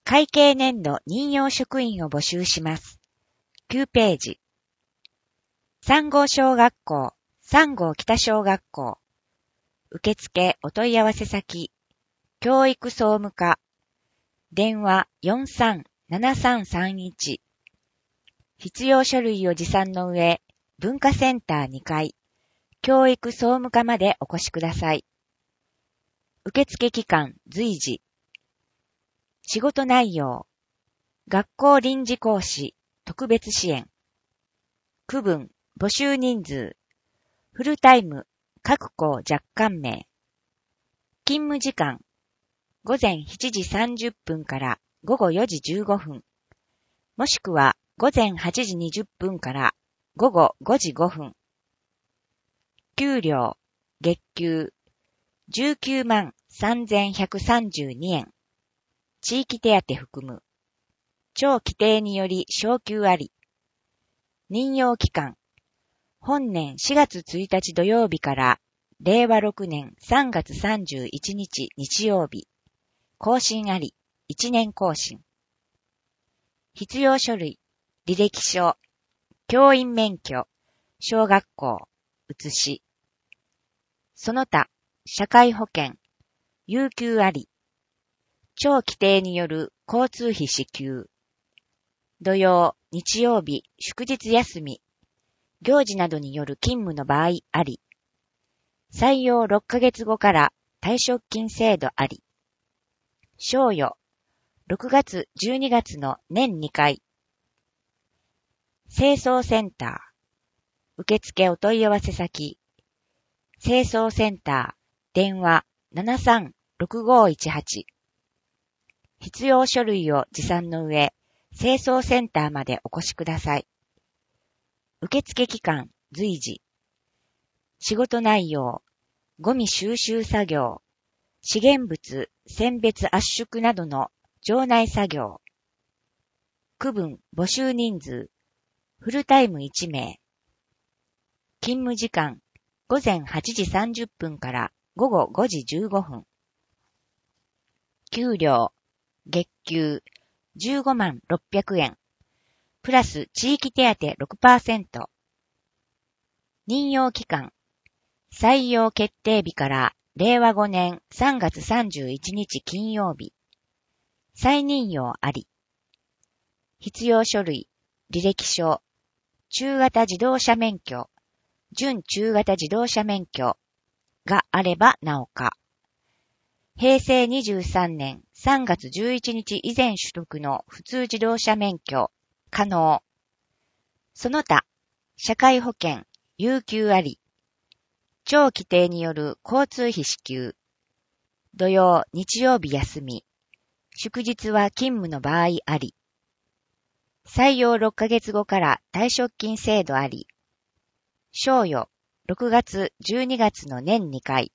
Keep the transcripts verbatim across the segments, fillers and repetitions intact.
会計年度任用職員を募集します。きゅうページ。三郷小学校、三郷北小学校。受付お問い合わせ先、教育総務課。電話 よんさんななさんさんいち。必要書類を持参の上、文化センターにかい、教育総務課までお越しください。受付期間随時。仕事内容。学校臨時講師、特別支援。区分、募集人数。フルタイム、各校若干名。勤務時間。午前しちじさんじゅっぷんから午後よじじゅうごふん。もしくは午前はちじにじゅっぷんから午後ごじごふん。給料、月給、じゅうきゅうまんさんぜんひゃくさんじゅうにえん。地域手当含む。庁規定により昇給あり。任用期間。本年しがつついたち土曜日かられいわろくねんさんがつさんじゅういちにち日曜日。更新あり。いちねん更新。必要書類。履歴書。教員免許。小学校。写し。その他、社会保険。有給あり。庁規定による交通費支給。土曜、日曜日、祝日休み。行事などによる勤務の場合あり。採用ろっかげつごから退職金制度あり。賞与。ろくがつ、じゅうにがつの年にかい。清掃センター。受付お問い合わせ先。清掃センター。電話 ななさんろくごいちはち。必要書類を持参の上、清掃センターまでお越しください。受付期間随時。仕事内容。ゴミ収集作業。資源物、選別圧縮などの場内作業。区分、募集人数。フルタイムいちめい。勤務時間。午前はちじさんじゅっぷんから午後ごじじゅうごふん。給料。月給。じゅうごまんろっぴゃくえん。プラス地域手当 ろくパーセント。任用期間。採用決定日かられいわごねんさんがつさんじゅういちにち金曜日。再任用あり。必要書類、履歴書、中型自動車免許、準中型自動車免許があればなおか。へいせいにじゅうさんねんさんがつじゅういちにち以前取得の普通自動車免許、可能。その他、社会保険、有給あり。庁規定による交通費支給。土曜、日曜日休み。祝日は勤務の場合あり。採用ろっかげつごから退職金制度あり。賞与、ろくがつ、じゅうにがつの年にかい。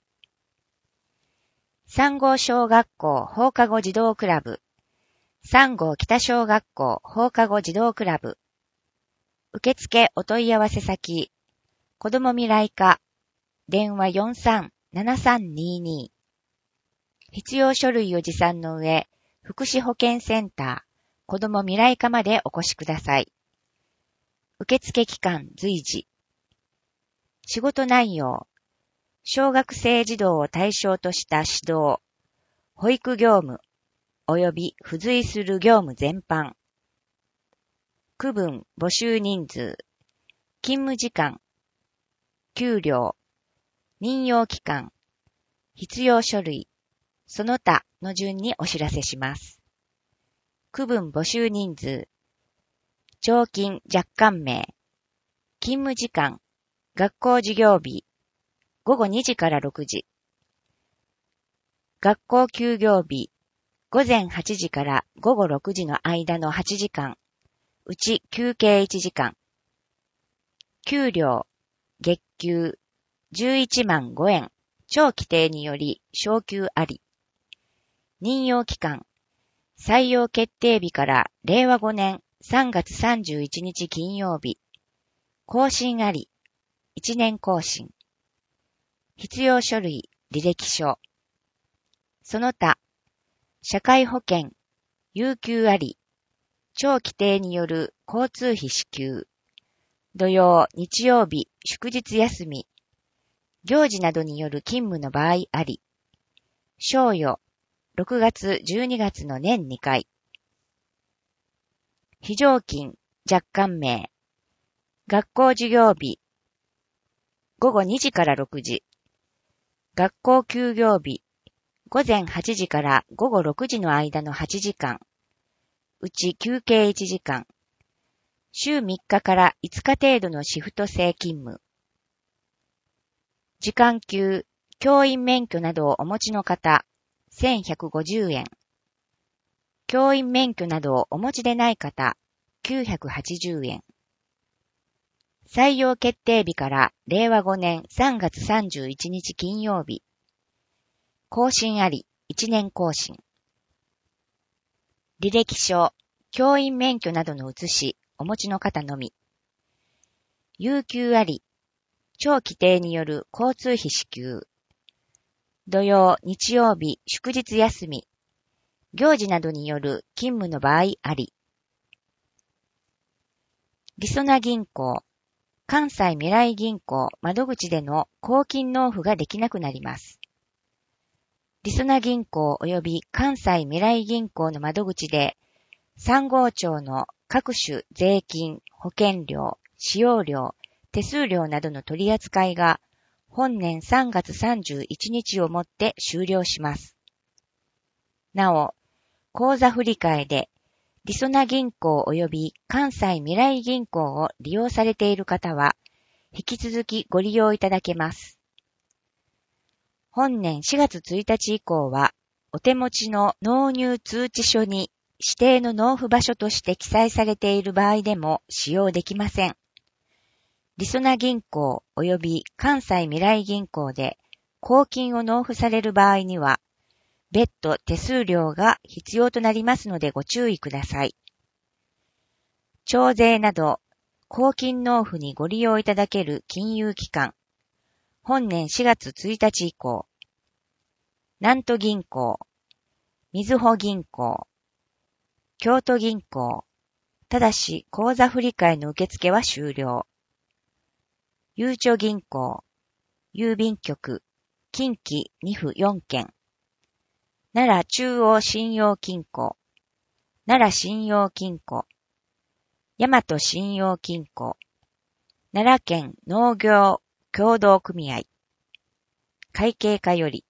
三郷小学校放課後児童クラブ。三郷北小学校放課後児童クラブ。受付お問い合わせ先。子ども未来課。電話 よんさんななさんにに。必要書類を持参の上、福祉保健センター、子ども未来課までお越しください。受付期間随時。仕事内容。小学生児童を対象とした指導、保育業務、及び付随する業務全般。区分、募集人数。勤務時間。給料。任用期間。必要書類。その他の順にお知らせします。区分募集人数。徴金若干名。勤務時間。学校授業日。ごごにじからろくじ。学校休業日。ごぜんはちじからごごろくじの間のはちじかん。うち休憩いちじかん。給料。月給。じゅういちまんごえん。庁規定により昇給あり。任用期間。採用決定日かられいわごねんさんがつさんじゅういちにち金曜日。更新あり。いちねん更新。必要書類、履歴書。その他、社会保険、 有給あり、長規定による交通費支給、土曜、日曜日、祝日休み、行事などによる勤務の場合あり、賞与、ろくがつ、じゅうにがつの年にかい、非常勤、若干名、学校授業日、ごごにじからろくじ、学校休業日、ごぜんはちじからごごろくじの間のはちじかん、うち休憩いちじかん、週みっかからいつか程度のシフト制勤務、時間給、教員免許などをお持ちの方、せんひゃくごじゅうえん、教員免許などをお持ちでない方、きゅうひゃくはちじゅうえん、採用決定日かられいわごねんさんがつさんじゅういちにち金曜日、更新あり、いちねん更新。履歴書、教員免許などの写し、お持ちの方のみ。有給あり、長規定による交通費支給。土曜、日曜日、祝日休み。行事などによる勤務の場合あり。りそな銀行、関西未来銀行窓口での公金納付ができなくなります。りそな銀行及び関西未来銀行の窓口で、さん号庁の各種税金、保険料、使用料、手数料などの取り扱いが本年さんがつさんじゅういちにちをもって終了します。なお、口座振替で、りそな銀行及び関西未来銀行を利用されている方は、引き続きご利用いただけます。本年しがつついたち以降は、お手持ちの納入通知書に指定の納付場所として記載されている場合でも使用できません。りそな銀行及び関西未来銀行で公金を納付される場合には、別途手数料が必要となりますのでご注意ください。徴税など公金納付にご利用いただける金融機関、本年しがつついたち以降、南都銀行、みずほ銀行、京都銀行、ただし口座振替の受付は終了。ゆうちょ銀行、郵便局、近畿にふよんけん、奈良中央信用金庫、奈良信用金庫、大和信用金庫、奈良県農業協同組合、会計課より、